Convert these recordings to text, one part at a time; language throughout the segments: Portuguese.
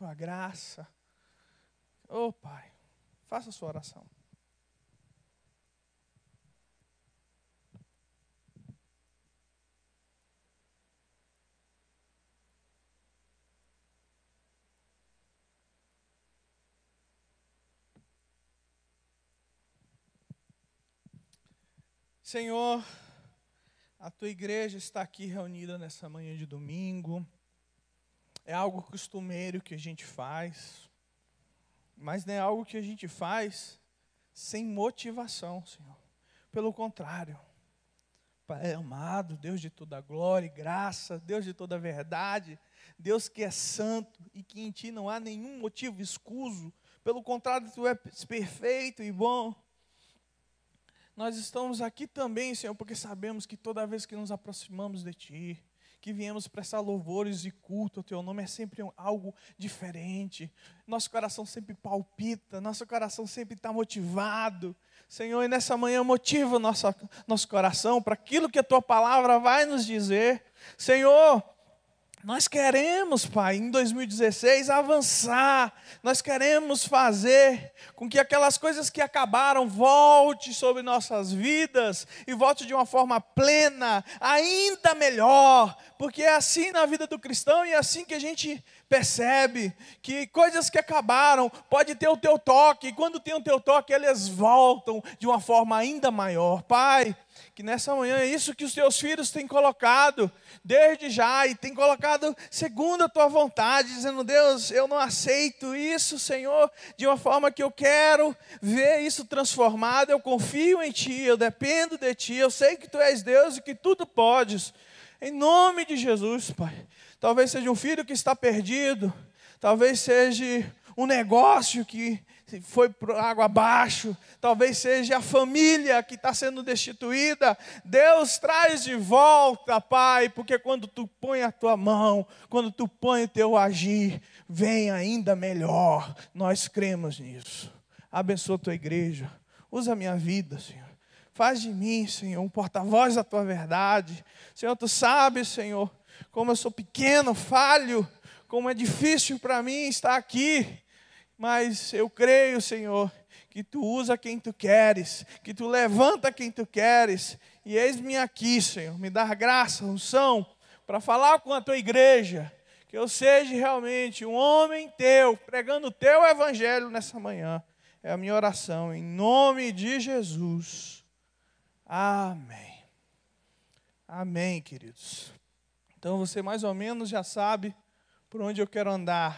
tua graça. Oh, Pai, faça a sua oração. Senhor, a tua igreja está aqui reunida nessa manhã de domingo. É algo costumeiro que a gente faz, mas não é algo que a gente faz sem motivação, Senhor. Pelo contrário, Pai amado, Deus de toda glória e graça, Deus de toda verdade, Deus que é santo e que em Ti não há nenhum motivo escuso. Pelo contrário, Tu és perfeito e bom. Nós estamos aqui também, Senhor, porque sabemos que toda vez que nos aproximamos de Ti, que viemos prestar louvores e culto ao Teu nome, é sempre algo diferente. Nosso coração sempre palpita, nosso coração sempre está motivado. Senhor, e nessa manhã motiva nosso coração para aquilo que a Tua palavra vai nos dizer. Senhor, nós queremos, Pai, em 2016 avançar. Nós queremos fazer com que aquelas coisas que acabaram volte sobre nossas vidas e volte de uma forma plena, ainda melhor. Porque é assim na vida do cristão e é assim que a gente percebe que coisas que acabaram pode ter o Teu toque. E quando tem o Teu toque, elas voltam de uma forma ainda maior. Pai, que nessa manhã é isso que os Teus filhos têm colocado desde já e têm colocado segundo a Tua vontade, dizendo: Deus, eu não aceito isso, Senhor, de uma forma que eu quero ver isso transformado. Eu confio em Ti, eu dependo de Ti, eu sei que Tu és Deus e que tudo podes. Em nome de Jesus, Pai. Talvez seja um filho que está perdido, talvez seja um negócio que foi por água abaixo, talvez seja a família que está sendo destituída. Deus, traz de volta, Pai, porque quando Tu põe a Tua mão, quando Tu põe o Teu agir, vem ainda melhor. Nós cremos nisso. Abençoa a Tua igreja, usa a minha vida, Senhor. Faz de mim, Senhor, um porta-voz da Tua verdade. Senhor, Tu sabes, Senhor, como eu sou pequeno, falho, como é difícil para mim estar aqui. Mas eu creio, Senhor, que Tu usa quem Tu queres, que Tu levanta quem Tu queres. E eis-me aqui, Senhor, me dá graça, unção, para falar com a Tua igreja. Que eu seja realmente um homem Teu, pregando o Teu evangelho nessa manhã. É a minha oração, em nome de Jesus. Amém. Amém, queridos. Então você mais ou menos já sabe por onde eu quero andar.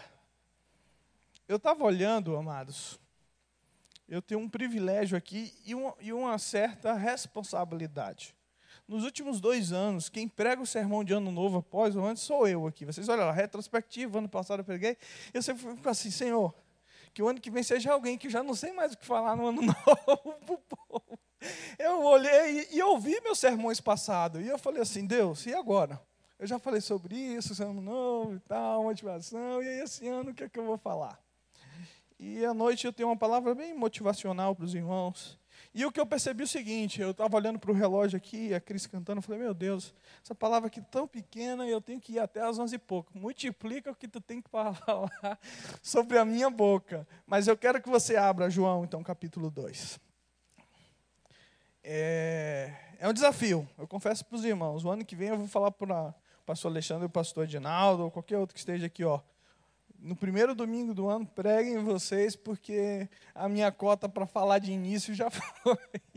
Eu estava olhando, amados, eu tenho um privilégio aqui e uma certa responsabilidade. Nos últimos 2 anos, quem prega o sermão de ano novo após ou antes sou eu aqui. Vocês olham lá, retrospectiva, ano passado eu preguei. Eu sempre fico assim: Senhor, que o ano que vem seja alguém que já não sei mais o que falar no ano novo. Eu olhei e ouvi meus sermões passados. E eu falei assim: Deus, e agora? Eu já falei sobre isso, sermão novo e tal, motivação. E aí esse ano o que é que eu vou falar? E à noite eu tenho uma palavra bem motivacional para os irmãos. E o que eu percebi é o seguinte: eu estava olhando para o relógio aqui, a Cris cantando, eu falei: meu Deus, essa palavra aqui tão pequena, eu tenho que ir até às 11 e pouco. Multiplica o que tu tem que falar sobre a minha boca. Mas eu quero que você abra João, então, capítulo 2. É um desafio, eu confesso para os irmãos. O ano que vem eu vou falar para o pastor Alexandre, o pastor Edinaldo, ou qualquer outro que esteja aqui, ó. No primeiro domingo do ano, preguem vocês, porque a minha cota para falar de início já foi.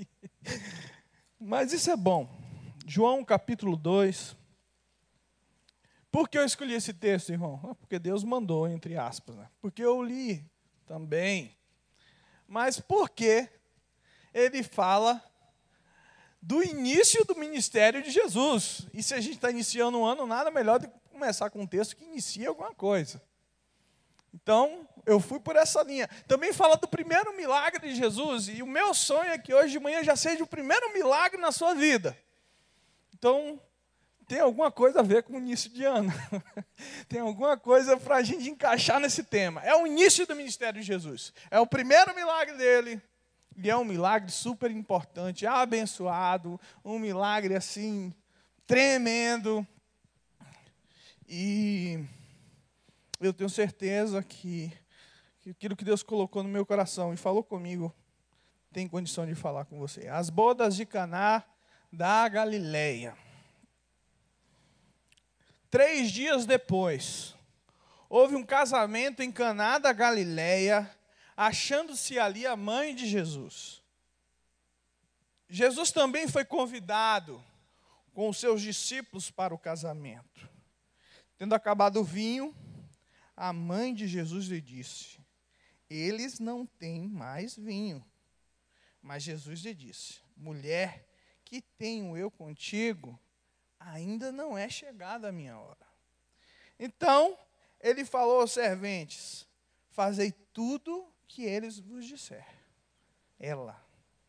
Mas isso é bom. João capítulo 2. Por que eu escolhi esse texto, irmão? Porque Deus mandou, entre aspas, né? Porque eu li também. Mas por que ele fala do início do ministério de Jesus? E se a gente está iniciando um ano, nada melhor do que começar com um texto que inicia alguma coisa. Então, eu fui por essa linha. Também fala do primeiro milagre de Jesus. E o meu sonho é que hoje de manhã já seja o primeiro milagre na sua vida. Então, tem alguma coisa a ver com o início de ano. Tem alguma coisa para a gente encaixar nesse tema. É o início do ministério de Jesus. É o primeiro milagre dele. E é um milagre super importante, abençoado. Um milagre assim, tremendo. E eu tenho certeza que aquilo que Deus colocou no meu coração e falou comigo, tem condição de falar com você. As bodas de Caná da Galileia. 3 dias depois, houve um casamento em Caná da Galileia, achando-se ali a mãe de Jesus. Jesus também foi convidado com os seus discípulos para o casamento. Tendo acabado o vinho, a mãe de Jesus lhe disse: eles não têm mais vinho. Mas Jesus lhe disse: mulher, que tenho eu contigo? Ainda não é chegada a minha hora. Então, ele falou aos serventes: fazei tudo que eles vos disser. Ela,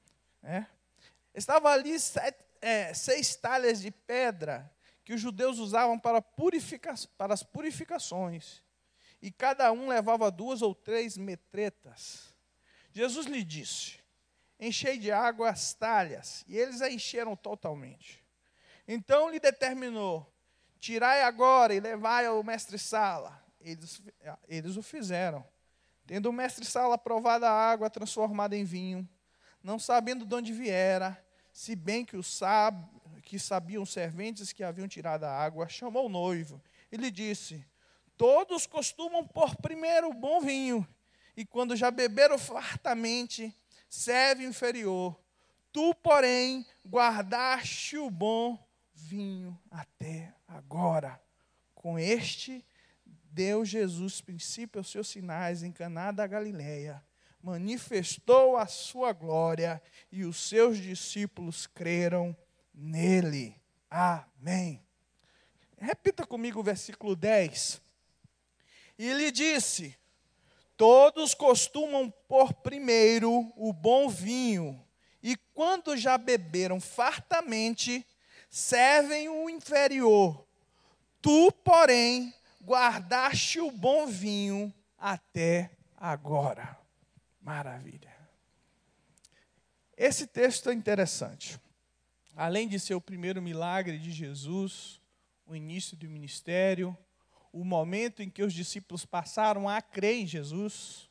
estava ali 6 talhas de pedra que os judeus usavam para as purificações. E cada um levava 2 ou 3 metretas. Jesus lhe disse: enchei de água as talhas. E eles a encheram totalmente. Então lhe determinou: tirai agora e levai ao mestre-sala. Eles o fizeram. Tendo o mestre-sala provado a água transformada em vinho, não sabendo de onde viera, se bem que sabiam os serventes que haviam tirado a água, chamou o noivo e lhe disse: todos costumam pôr primeiro o bom vinho, e quando já beberam fartamente, serve o inferior. Tu, porém, guardaste o bom vinho até agora. Com este, deu Jesus princípio aos seus sinais em Caná da Galileia, manifestou a sua glória, e os seus discípulos creram nele. Amém. Repita comigo o versículo 10. E ele disse: todos costumam pôr primeiro o bom vinho, e quando já beberam fartamente, servem o inferior. Tu, porém, guardaste o bom vinho até agora. Maravilha. Esse texto é interessante. Além de ser o primeiro milagre de Jesus, o início do ministério, o momento em que os discípulos passaram a crer em Jesus,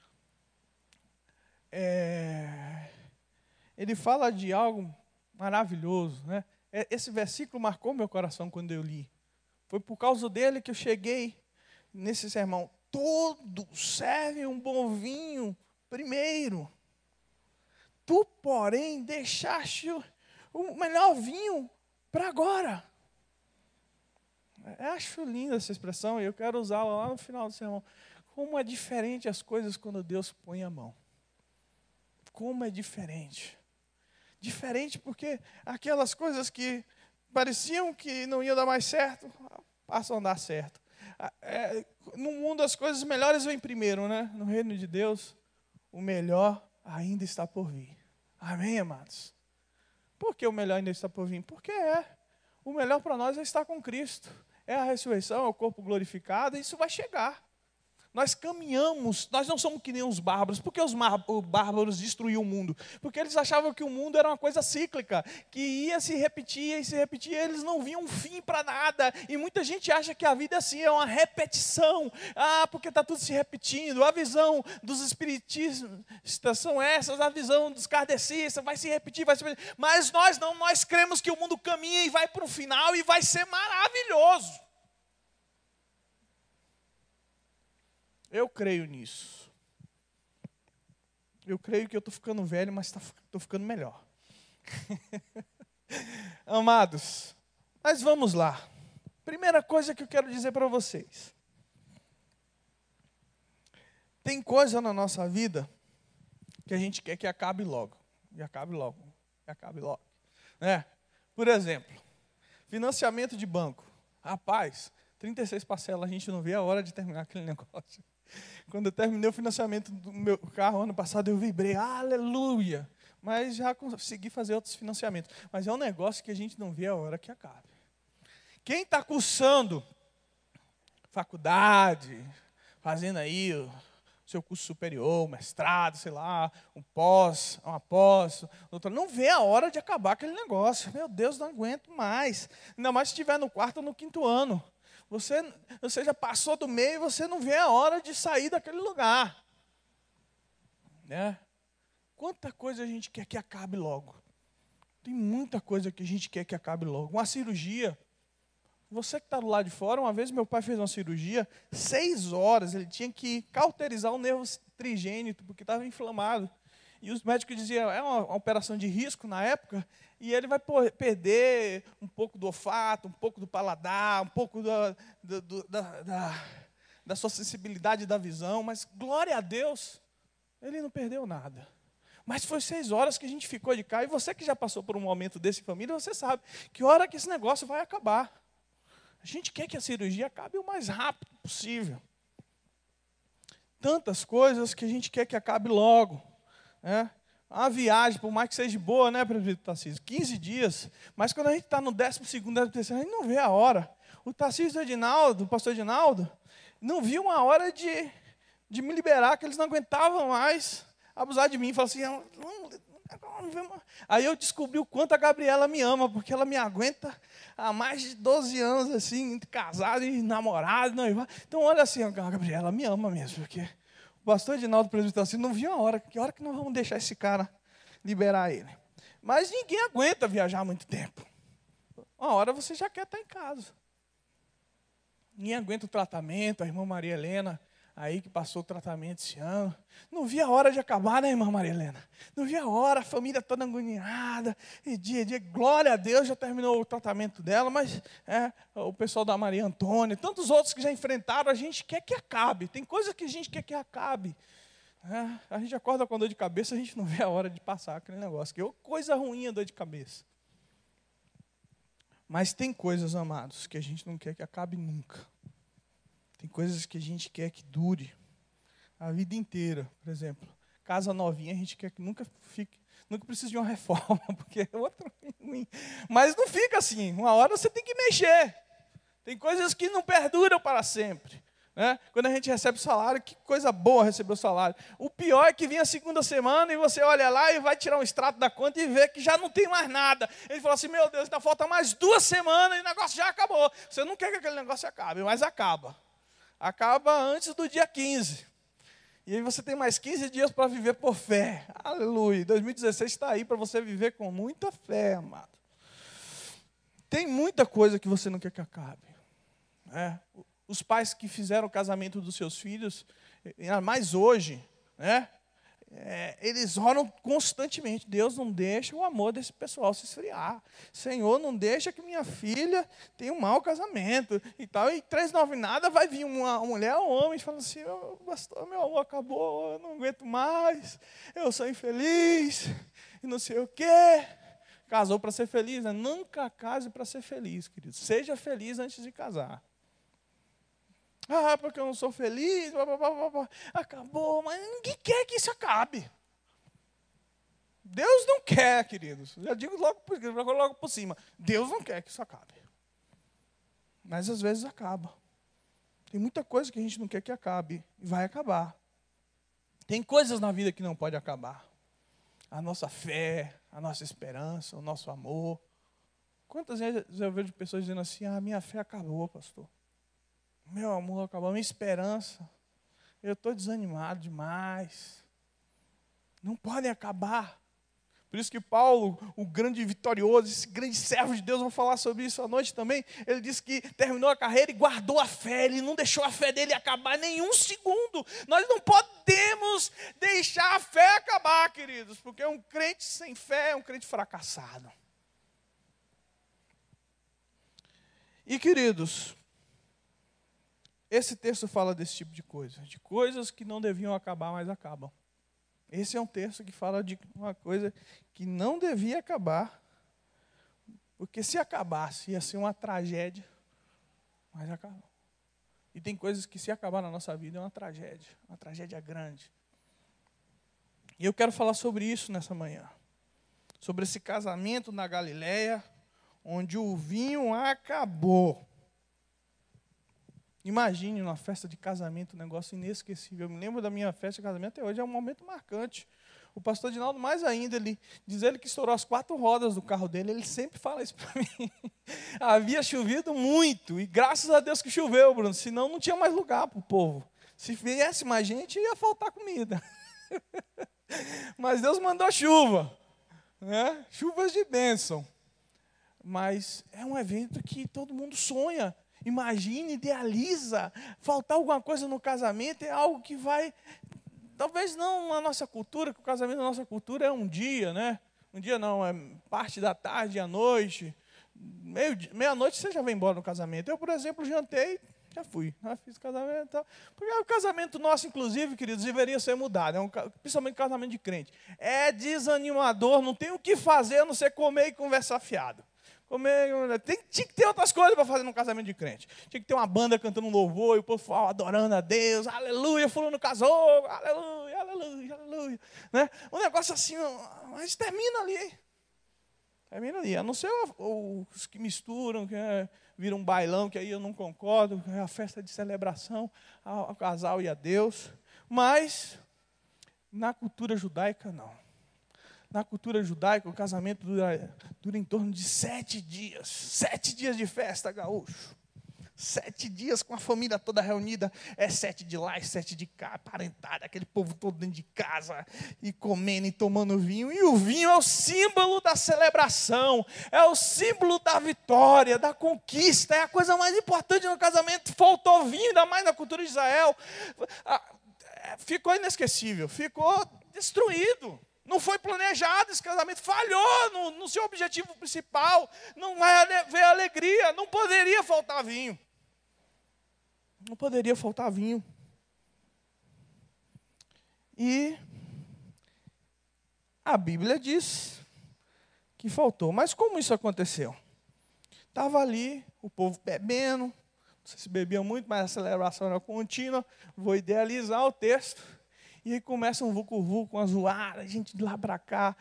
ele fala de algo maravilhoso, né? Esse versículo marcou meu coração quando eu li. Foi por causa dele que eu cheguei nesse sermão. Todos servem um bom vinho primeiro. Tu, porém, deixaste o melhor vinho para agora. Eu acho linda essa expressão e eu quero usá-la lá no final do sermão. Como é diferente as coisas quando Deus põe a mão. Como é diferente. Diferente porque aquelas coisas que pareciam que não iam dar mais certo, passam a dar certo. No mundo as coisas melhores vêm primeiro, né? No reino de Deus, o melhor ainda está por vir. Amém, amados? Por que o melhor ainda está por vir? Porque o melhor para nós é estar com Cristo. É a ressurreição, é o corpo glorificado, e isso vai chegar. Nós caminhamos, nós não somos que nem os bárbaros. Por que os bárbaros destruíam o mundo? Porque eles achavam que o mundo era uma coisa cíclica, que ia se repetir e se repetir, eles não viam um fim para nada. E muita gente acha que a vida assim é uma repetição. Porque está tudo se repetindo. A visão dos espiritistas são essas, a visão dos kardecistas vai se repetir, vai se repetir. Mas nós não, nós cremos que o mundo caminha e vai para um final e vai ser maravilhoso. Eu creio nisso. Eu creio que eu estou ficando velho, mas estou ficando melhor. Amados, mas vamos lá. Primeira coisa que eu quero dizer para vocês. Tem coisa na nossa vida que a gente quer que acabe logo. E acabe logo. E acabe logo. Por exemplo, financiamento de banco. Rapaz, 36 parcelas, a gente não vê a hora de terminar aquele negócio. Quando eu terminei o financiamento do meu carro ano passado, eu vibrei, aleluia. Mas já consegui fazer outros financiamentos. Mas é um negócio que a gente não vê a hora que acabe. Quem está cursando faculdade, fazendo aí o seu curso superior, mestrado, sei lá, uma pós, doutorado, não vê a hora de acabar aquele negócio. Meu Deus, não aguento mais. Ainda mais se estiver no 4º ou no 5º ano. Você já passou do meio e você não vê a hora de sair daquele lugar. Né? Quanta coisa a gente quer que acabe logo. Tem muita coisa que a gente quer que acabe logo. Uma cirurgia. Você que está do lado de fora, uma vez meu pai fez uma cirurgia, 6 horas, ele tinha que cauterizar o nervo trigênito, porque estava inflamado. E os médicos diziam, é uma operação de risco na época, e ele vai perder um pouco do olfato, um pouco do paladar, um pouco da sua sensibilidade da visão, mas glória a Deus, ele não perdeu nada. Mas foi 6 horas que a gente ficou de cá, e você que já passou por um momento desse em família, você sabe que hora que esse negócio vai acabar. A gente quer que a cirurgia acabe o mais rápido possível. Tantas coisas que a gente quer que acabe logo. Né? A viagem, por mais que seja boa, né, presbítero Tarcísio? 15 dias. Mas quando a gente está no 12º, 13º, a gente não vê a hora. O Tarcísio Edinaldo, o pastor Edinaldo, não viu uma hora de me liberar, que eles não aguentavam mais abusar de mim. Falaram assim, aí eu descobri o quanto a Gabriela me ama, porque ela me aguenta há mais de 12 anos, assim, casada e namorada. Então, olha assim, a Gabriela me ama mesmo, porque o pastor Edinaldo, presbítero assim, não viu a hora, que hora que nós vamos deixar esse cara liberar ele. Mas ninguém aguenta viajar muito tempo. Uma hora você já quer estar em casa. Ninguém aguenta o tratamento, a irmã Maria Helena, aí que passou o tratamento esse ano. Não via a hora de acabar, né, irmã Maria Helena? Não via a hora, a família toda agoniada. E dia, glória a Deus, já terminou o tratamento dela, mas o pessoal da Maria Antônia, tantos outros que já enfrentaram, a gente quer que acabe. Tem coisa que a gente quer que acabe. A gente acorda com dor de cabeça, a gente não vê a hora de passar aquele negócio. Que coisa ruim é dor de cabeça. Mas tem coisas, amados, que a gente não quer que acabe nunca. Tem coisas que a gente quer que dure a vida inteira. Por exemplo, casa novinha, a gente quer que nunca precise de uma reforma, porque é outra ruim. Mas não fica assim. Uma hora você tem que mexer. Tem coisas que não perduram para sempre. Né? Quando a gente recebe o salário, que coisa boa receber o salário. O pior é que vem a segunda semana e você olha lá e vai tirar um extrato da conta e vê que já não tem mais nada. Ele fala assim, meu Deus, ainda falta mais 2 semanas e o negócio já acabou. Você não quer que aquele negócio acabe, mas acaba. Acaba antes do dia 15. E aí você tem mais 15 dias para viver por fé. Aleluia. 2016 está aí para você viver com muita fé, amado. Tem muita coisa que você não quer que acabe. Os pais que fizeram o casamento dos seus filhos, mais hoje, né? Eles oram constantemente. Deus não deixa o amor desse pessoal se esfriar. Senhor, não deixa que minha filha tenha um mau casamento. E tal. E 3 nada vai vir uma mulher ou um homem falando assim, pastor, meu amor acabou, eu não aguento mais, eu sou infeliz, e não sei o quê. Casou para ser feliz, né? Nunca case para ser feliz, querido. Seja feliz antes de casar. Porque eu não sou feliz, acabou, mas ninguém quer que isso acabe. Deus não quer, queridos. Já digo logo por cima. Deus não quer que isso acabe. Mas às vezes acaba. Tem muita coisa que a gente não quer que acabe e vai acabar. Tem coisas na vida que não pode acabar. A nossa fé, a nossa esperança, o nosso amor. Quantas vezes eu vejo pessoas dizendo assim, minha fé acabou, pastor. Meu amor acabou, minha esperança. Eu estou desanimado demais. Não podem acabar. Por isso que Paulo, o grande vitorioso, esse grande servo de Deus, vou falar sobre isso à noite também. Ele disse que terminou a carreira e guardou a fé. Ele não deixou a fé dele acabar nem um segundo. Nós não podemos deixar a fé acabar, queridos. Porque um crente sem fé é um crente fracassado. E, queridos, esse texto fala desse tipo de coisas que não deviam acabar, mas acabam. Esse é um texto que fala de uma coisa que não devia acabar, porque se acabasse ia ser uma tragédia, mas acabou. E tem coisas que se acabar na nossa vida é uma tragédia grande. E eu quero falar sobre isso nessa manhã, sobre esse casamento na Galileia, onde o vinho acabou. Imagine uma festa de casamento, um negócio inesquecível. Eu me lembro da minha festa de casamento até hoje, é um momento marcante. O pastor Dinaldo, mais ainda, diz ele que estourou as 4 rodas do carro dele, ele sempre fala isso para mim. Havia chovido muito, e graças a Deus que choveu, Bruno, senão não tinha mais lugar para o povo. Se viesse mais gente, ia faltar comida. Mas Deus mandou chuva, né? Chuvas de bênção. Mas é um evento que todo mundo sonha, imagina, idealiza. Faltar alguma coisa no casamento é algo que vai... Talvez não na nossa cultura, que o casamento na nossa cultura é um dia, né? Um dia não, é parte da tarde, à noite. Meia-noite você já vai embora no casamento. Eu, por exemplo, jantei, já fui. Já fiz casamento e tal. Porque o casamento nosso, inclusive, queridos, deveria ser mudado. Principalmente casamento de crente. É desanimador, não tem o que fazer, a não ser comer e conversar fiado. Tinha que ter outras coisas para fazer num casamento de crente. Tinha que ter uma banda cantando um louvor, e o povo adorando a Deus, aleluia, fulano casou, aleluia, aleluia, aleluia. Né? Um negócio assim, mas termina ali. Termina ali. A não ser os que misturam, que viram um bailão, que aí eu não concordo, que é a festa de celebração ao casal e a Deus. Mas, na cultura judaica, não. Na cultura judaica, o casamento dura em torno de 7 dias. 7 dias de festa, gaúcho. 7 dias com a família toda reunida. É 7 de lá e 7 de cá, parentada, aquele povo todo dentro de casa, e comendo e tomando vinho. E o vinho é o símbolo da celebração, é o símbolo da vitória, da conquista. É a coisa mais importante no casamento. Faltou vinho, ainda mais na cultura de Israel. Ficou inesquecível, ficou destruído. Não foi planejado esse casamento, falhou no seu objetivo principal, não vai haver alegria, não poderia faltar vinho. Não poderia faltar vinho. E a Bíblia diz que faltou. Mas como isso aconteceu? Estava ali, o povo bebendo, não sei se bebia muito, mas a celebração era contínua. Vou idealizar o texto. E aí começa um vucu-vucu, uma zoada, a gente de lá para cá,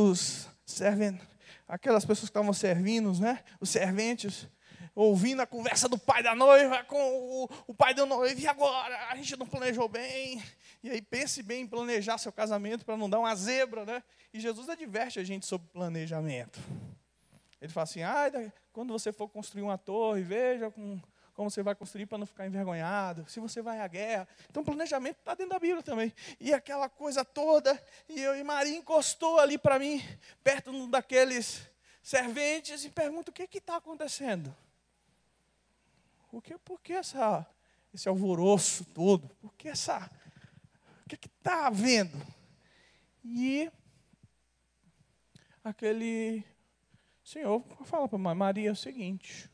aquelas pessoas que estavam servindo, né? Os serventes, ouvindo a conversa do pai da noiva com o pai da noiva, e agora? A gente não planejou bem. E aí pense bem em planejar seu casamento para não dar uma zebra, né? E Jesus adverte a gente sobre planejamento. Ele fala assim, quando você for construir uma torre, veja como você vai construir para não ficar envergonhado, se você vai à guerra. Então, o planejamento está dentro da Bíblia também. E aquela coisa toda, e Maria encostou ali para mim, perto daqueles serventes, e pergunta, o que está acontecendo? Por que esse alvoroço todo? O que está havendo? E aquele senhor fala para Maria o seguinte...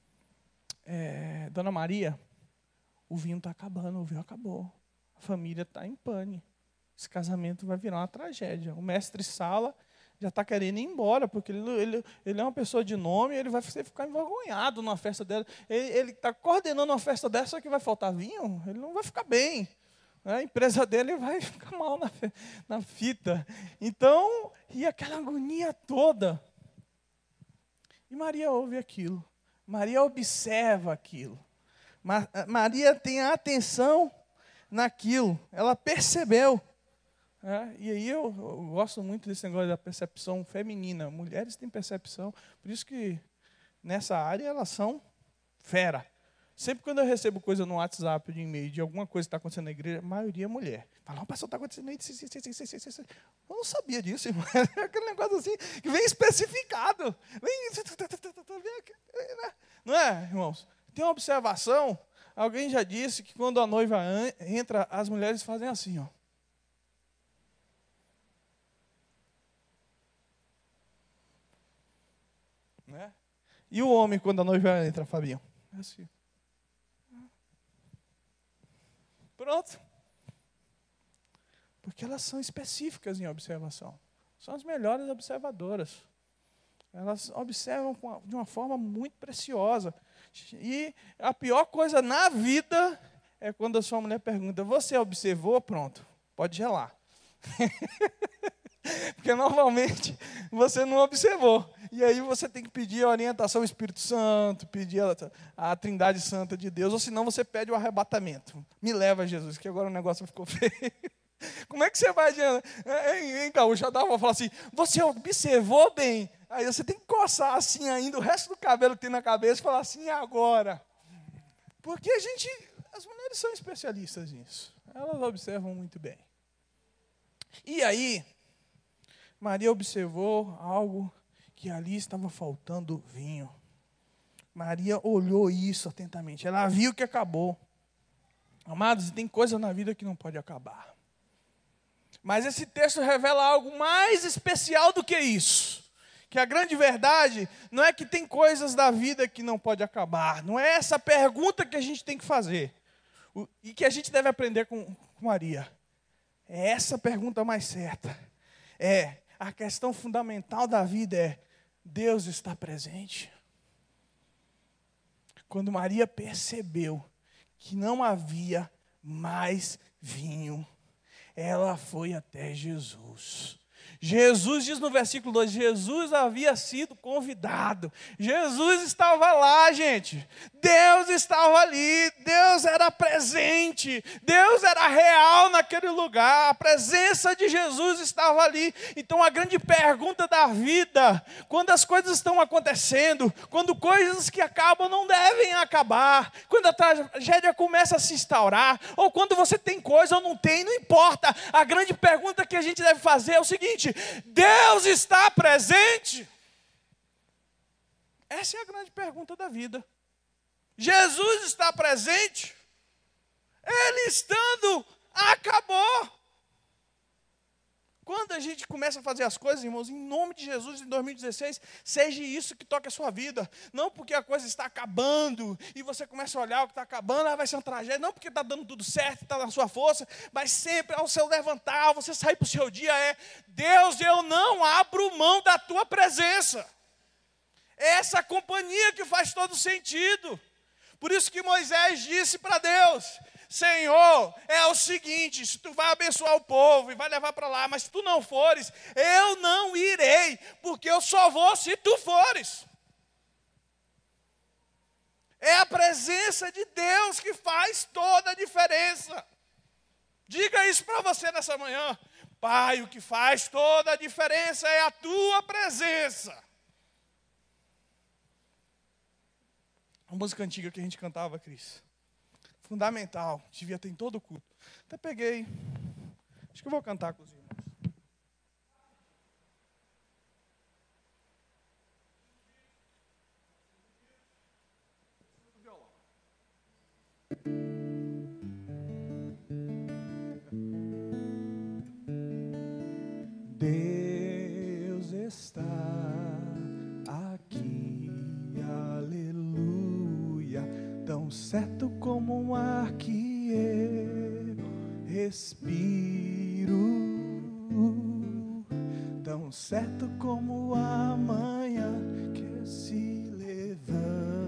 Dona Maria, o vinho está acabando, o vinho acabou. A família está em pane. Esse casamento vai virar uma tragédia. O mestre Sala já está querendo ir embora, porque ele é uma pessoa de nome, ele vai ficar envergonhado numa festa dela. Ele está coordenando uma festa dessa que vai faltar vinho, ele não vai ficar bem. A empresa dele vai ficar mal na fita. Então, e aquela agonia toda. E Maria ouve aquilo. Maria observa aquilo. Maria tem a atenção naquilo. Ela percebeu. E aí eu gosto muito desse negócio da percepção feminina. Mulheres têm percepção. Por isso que nessa área elas são fera. Sempre quando eu recebo coisa no WhatsApp, de e-mail, de alguma coisa que está acontecendo na igreja, a maioria é mulher. Fala, pastor, está acontecendo aí. Eu não sabia disso, irmão. É aquele negócio assim, que vem especificado. Não é, irmãos? Tem uma observação. Alguém já disse que quando a noiva entra, as mulheres fazem assim, ó. Né? E o homem, quando a noiva entra, Fabinho? É assim. Pronto. Porque elas são específicas em observação. São as melhores observadoras. Elas observam de uma forma muito preciosa. E a pior coisa na vida é quando a sua mulher pergunta, você observou? Pronto, pode gelar. Porque normalmente você não observou. E aí você tem que pedir a orientação ao Espírito Santo, pedir a Trindade Santa de Deus, ou senão você pede o arrebatamento. Me leva, Jesus, que agora o negócio ficou feio. Como é que você vai adiante? Hein, Gaúcho, eu dava falar assim, você observou bem? Aí você tem que coçar assim ainda o resto do cabelo que tem na cabeça e falar assim, e agora? Porque as mulheres são especialistas nisso. Elas observam muito bem. E aí, Maria observou algo que ali estava faltando vinho. Maria olhou isso atentamente. Ela viu que acabou. Amados, tem coisa na vida que não pode acabar. Mas esse texto revela algo mais especial do que isso. Que a grande verdade não é que tem coisas da vida que não pode acabar. Não é essa pergunta que a gente tem que fazer. E que a gente deve aprender com Maria. É essa pergunta mais certa. A questão fundamental da vida é: Deus está presente? Quando Maria percebeu que não havia mais vinho, ela foi até Jesus. Jesus diz no versículo 2, Jesus havia sido convidado. Jesus estava lá, gente. Deus estava ali. Deus era presente. Deus era real naquele lugar. A presença de Jesus estava ali. Então a grande pergunta da vida, quando as coisas estão acontecendo, quando coisas que acabam não devem acabar, quando a tragédia começa a se instaurar, ou quando você tem coisa ou não tem, não importa. A grande pergunta que a gente deve fazer é o seguinte: Deus está presente? Essa é a grande pergunta da vida. Jesus está presente? Ele estando, acabou. Quando a gente começa a fazer as coisas, irmãos, em nome de Jesus, em 2016, seja isso que toque a sua vida. Não porque a coisa está acabando, e você começa a olhar o que está acabando, vai ser uma tragédia. Não porque está dando tudo certo, está na sua força, mas sempre ao seu levantar, ao você sair para o seu dia, Deus, eu não abro mão da tua presença. É essa companhia que faz todo sentido. Por isso que Moisés disse para Deus: Senhor, é o seguinte, se tu vai abençoar o povo e vai levar para lá, mas se tu não fores, eu não irei, porque eu só vou se tu fores. É a presença de Deus que faz toda a diferença. Diga isso para você nessa manhã: Pai, o que faz toda a diferença é a tua presença. Uma música antiga que a gente cantava, Cris. Fundamental, devia ter em todo o culto. Até peguei. Acho que eu vou cantar com os irmãos. Deus está aqui, aleluia, tão certo como um ar que eu respiro, tão certo como a manhã que se levanta,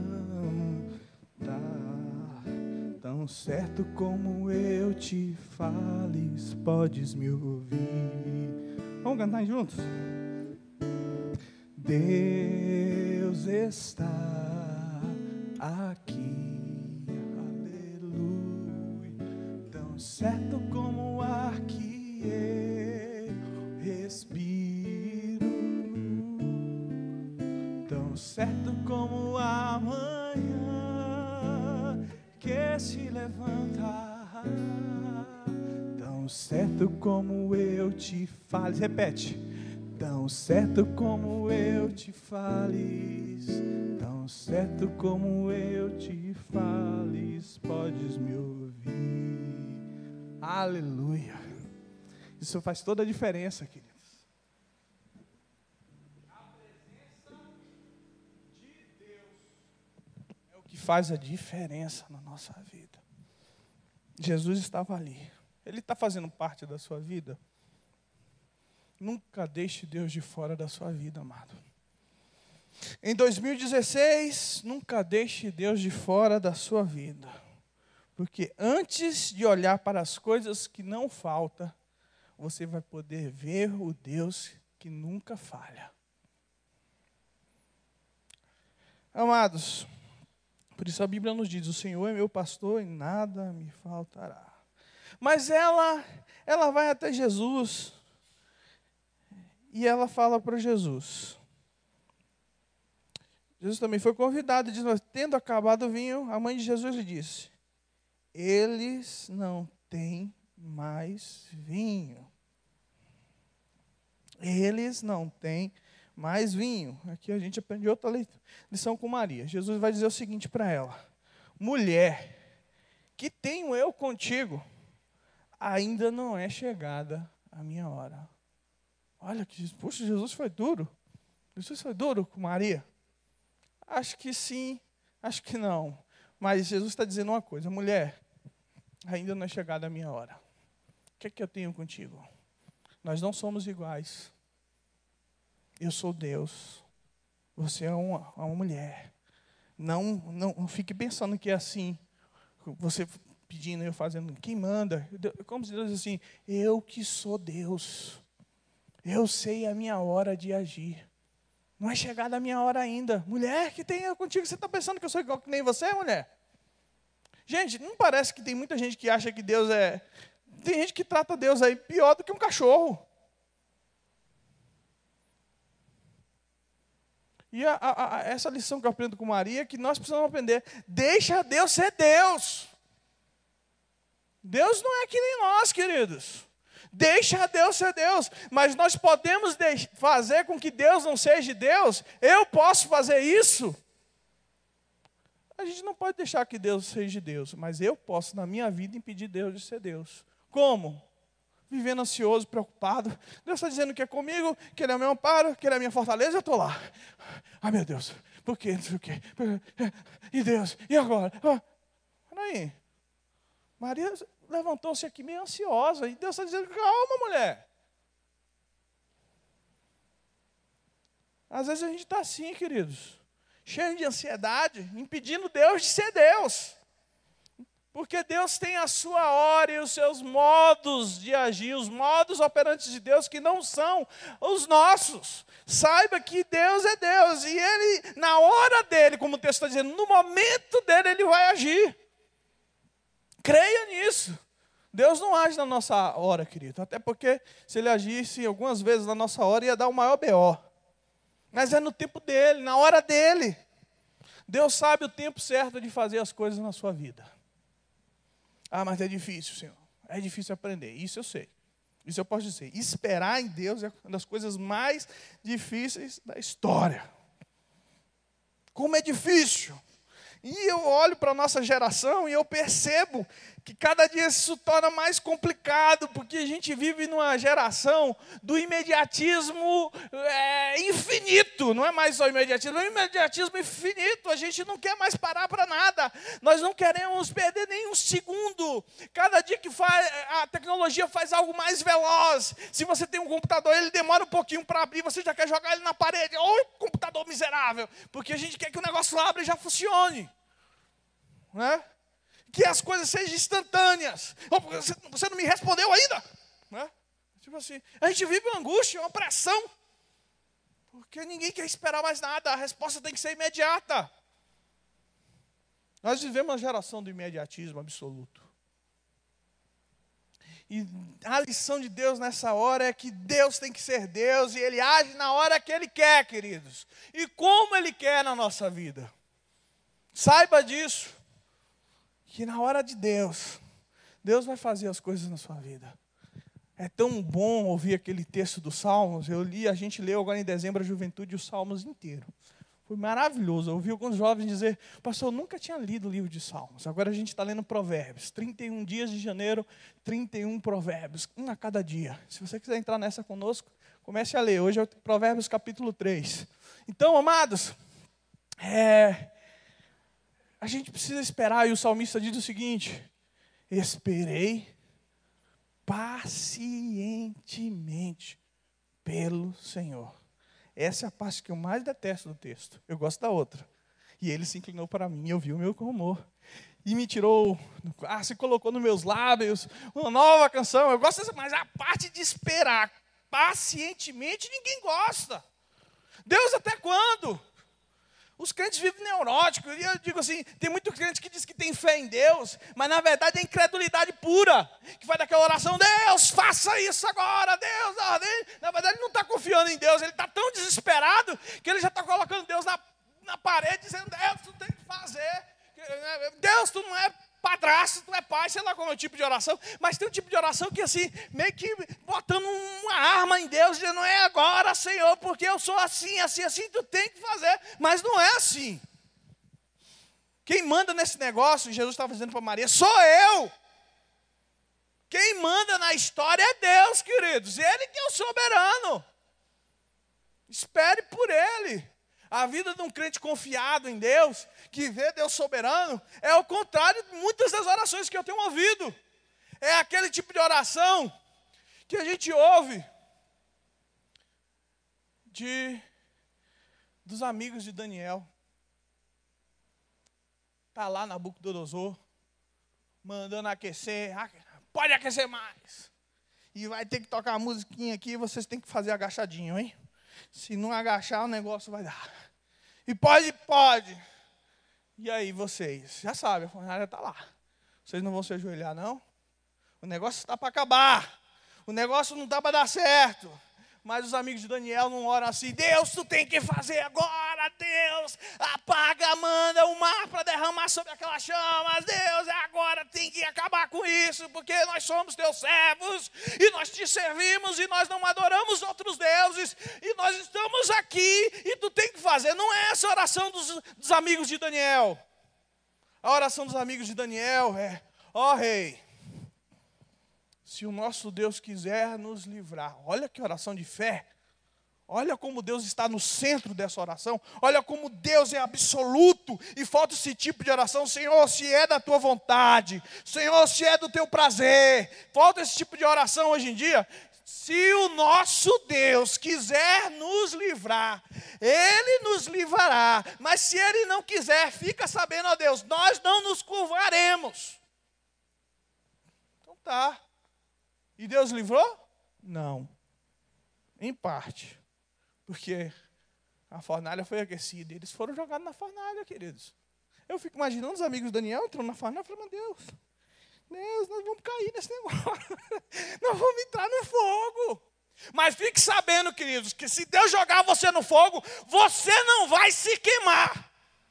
tão certo como eu te fales, podes me ouvir. Vamos cantar juntos? Deus está aqui, aleluia, tão certo como o ar que eu respiro, tão certo como a manhã que se levanta, tão certo como eu te fales. Repete. Tão certo como eu te fales, tão certo como eu te fales, podes me ouvir. Aleluia. Isso faz toda a diferença, queridos. A presença de Deus é o que faz a diferença na nossa vida. Jesus estava ali. Ele está fazendo parte da sua vida. Nunca deixe Deus de fora da sua vida, amado. Em 2016, nunca deixe Deus de fora da sua vida. Porque antes de olhar para as coisas que não faltam, você vai poder ver o Deus que nunca falha. Amados, por isso a Bíblia nos diz: o Senhor é meu pastor e nada me faltará. Mas ela ela vai até Jesus e ela fala para Jesus. Jesus também foi convidado e diz, tendo acabado o vinho, a mãe de Jesus lhe disse, eles não têm mais vinho. Eles não têm mais vinho. Aqui a gente aprende outra lição com Maria. Jesus vai dizer o seguinte para ela, mulher, que tenho eu contigo, ainda não é chegada a minha hora. Olha, puxa, Jesus foi duro. Jesus foi duro com Maria. Acho que sim, acho que não. Mas Jesus está dizendo uma coisa, mulher, ainda não é chegada a minha hora. O que é que eu tenho contigo? Nós não somos iguais. Eu sou Deus. Você é uma mulher. Não fique pensando que é assim. Você pedindo, eu fazendo. Quem manda? Como se Deus diz assim, eu que sou Deus. Eu sei a minha hora de agir. Não é chegada a minha hora ainda. Mulher, que tem eu contigo? Você está pensando que eu sou igual que nem você, mulher? Gente, não parece que tem muita gente que acha que Deus é... Tem gente que trata Deus aí pior do que um cachorro. E essa lição que eu aprendo com Maria é que nós precisamos aprender. Deixa Deus ser Deus. Deus não é que nem nós, queridos. Deixa Deus ser Deus. Mas nós podemos fazer com que Deus não seja Deus. Eu posso fazer isso. A gente não pode deixar que Deus seja Deus. Mas eu posso, na minha vida, impedir Deus de ser Deus. Como? Vivendo ansioso, preocupado. Deus está dizendo que é comigo, que Ele é o meu amparo, que Ele é a minha fortaleza, eu estou lá. Ai, meu Deus, por quê? Não sei o quê. E Deus, e agora? Peraí. Maria levantou-se aqui meio ansiosa. E Deus está dizendo, calma, mulher. Às vezes a gente está assim, queridos. Cheio de ansiedade, impedindo Deus de ser Deus. Porque Deus tem a sua hora e os seus modos de agir, os modos operantes de Deus que não são os nossos. Saiba que Deus é Deus e Ele, na hora dEle, como o texto está dizendo, no momento dEle, Ele vai agir. Creia nisso. Deus não age na nossa hora, querido. Até porque se Ele agisse algumas vezes na nossa hora, ia dar o maior B.O. Mas é no tempo dEle, na hora dEle. Deus sabe o tempo certo de fazer as coisas na sua vida. Ah, mas é difícil, Senhor. É difícil aprender. Isso eu sei. Isso eu posso dizer. Esperar em Deus é uma das coisas mais difíceis da história. Como é difícil. E eu olho para a nossa geração e eu percebo que cada dia isso se torna mais complicado, porque a gente vive numa geração do imediatismo infinito. Não é mais só imediatismo, é um imediatismo infinito. A gente não quer mais parar para nada. Nós não queremos perder nem um segundo. Cada dia que a tecnologia faz algo mais veloz. Se você tem um computador, ele demora um pouquinho para abrir, você já quer jogar ele na parede. Ô, computador miserável! Porque a gente quer que o negócio abra e já funcione. Né? Que as coisas sejam instantâneas. Você não me respondeu ainda? Né? Tipo assim, a gente vive uma angústia, uma pressão. Porque ninguém quer esperar mais nada. A resposta tem que ser imediata. Nós vivemos uma geração do imediatismo absoluto. E a lição de Deus nessa hora é que Deus tem que ser Deus. E Ele age na hora que Ele quer, queridos. E como Ele quer na nossa vida. Saiba disso. Que na hora de Deus, Deus vai fazer as coisas na sua vida. É tão bom ouvir aquele texto dos Salmos. A gente leu agora em dezembro a juventude os Salmos inteiro. Foi maravilhoso. Eu ouvi alguns jovens dizer, pastor, eu nunca tinha lido o livro de Salmos. Agora a gente está lendo Provérbios. 31 dias de janeiro, 31 provérbios, um a cada dia. Se você quiser entrar nessa conosco, comece a ler. Hoje é o Provérbios capítulo 3. Então, amados, a gente precisa esperar, e o salmista diz o seguinte, esperei pacientemente pelo Senhor. Essa é a parte que eu mais detesto do texto. Eu gosto da outra. E Ele se inclinou para mim e ouviu o meu clamor. E me tirou, se colocou nos meus lábios uma nova canção. Eu gosto dessa, mas a parte de esperar pacientemente ninguém gosta. Deus até quando? Os crentes vivem neuróticos. E eu digo assim, tem muito crente que diz que tem fé em Deus, mas na verdade é incredulidade pura. Que faz daquela oração, Deus, faça isso agora, Deus, ordem. Na verdade ele não está confiando em Deus, ele está tão desesperado que ele já está colocando Deus na parede, dizendo, Deus, tu tem que fazer. Deus, tu não é padrasto, tu é pai, sei lá como é o tipo de oração, mas tem um tipo de oração que assim, meio que botando uma arma em Deus, dizendo, não é agora, Senhor, porque eu sou assim, assim, assim, tu tem que fazer, mas não é assim. Quem manda nesse negócio, Jesus estava dizendo para Maria, sou eu. Quem manda na história é Deus, queridos, Ele que é o soberano. Espere por Ele. A vida de um crente confiado em Deus, que vê Deus soberano, é o contrário de muitas das orações que eu tenho ouvido. É aquele tipo de oração que a gente ouve dos amigos de Daniel. Está lá Nabucodonosor, mandando aquecer, pode aquecer mais. E vai ter que tocar a musiquinha aqui, vocês têm que fazer agachadinho, hein? Se não agachar, o negócio vai dar. E pode. E aí vocês, já sabem, a fornalha está lá. Vocês não vão se ajoelhar, não? O negócio está para acabar. O negócio não está para dar certo. Mas os amigos de Daniel não oram assim, Deus, tu tem que fazer agora, Deus, apaga, manda o mar para derramar sobre aquelas chamas, Deus, agora tem que acabar com isso, porque nós somos teus servos, e nós te servimos, e nós não adoramos outros deuses, e nós estamos aqui, e tu tem que fazer. Não é essa a oração dos amigos de Daniel. A oração dos amigos de Daniel é, ó rei, se o nosso Deus quiser nos livrar. Olha que oração de fé. Olha como Deus está no centro dessa oração. Olha como Deus é absoluto. E falta esse tipo de oração. Senhor, se é da tua vontade. Senhor, se é do teu prazer. Falta esse tipo de oração hoje em dia. Se o nosso Deus quiser nos livrar, Ele nos livrará. Mas se Ele não quiser, fica sabendo, ó Deus, nós não nos curvaremos. Então tá. E Deus livrou? Não. Em parte. Porque a fornalha foi aquecida. Eles foram jogados na fornalha, queridos. Eu fico imaginando os amigos de Daniel entrando na fornalha e falando, meu Deus, nós vamos cair nesse negócio. Nós vamos entrar no fogo. Mas fique sabendo, queridos, que se Deus jogar você no fogo, você não vai se queimar.